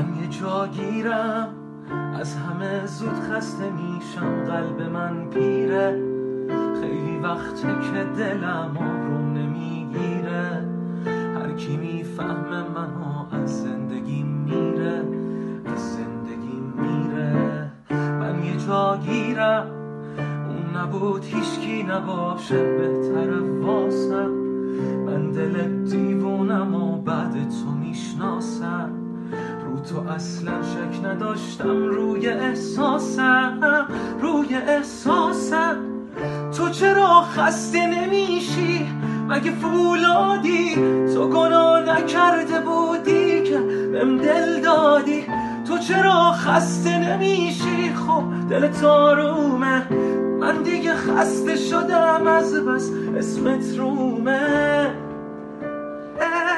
من یه جا گیرم، از همه زود خسته میشم، قلب من پیره، خیلی وقته که دلم آروم نمیگیره، هر کی میفهمه منو از زندگی میره، از زندگی میره. من یه جا گیرم، اون نبود هیچکی نباشه بهتر واسم، من دل دیوونم و بعد تو میشناسم، رو تو اصلا شک نداشتم، روی احساسم، روی احساسم. تو چرا خسته نمیشی؟ مگه فولادی؟ تو گناه نکرده بودی که بهم دل دادی. تو چرا خسته نمیشی؟ خب دلت آرومه، من دیگه خسته شدم از بس اسمت رومه.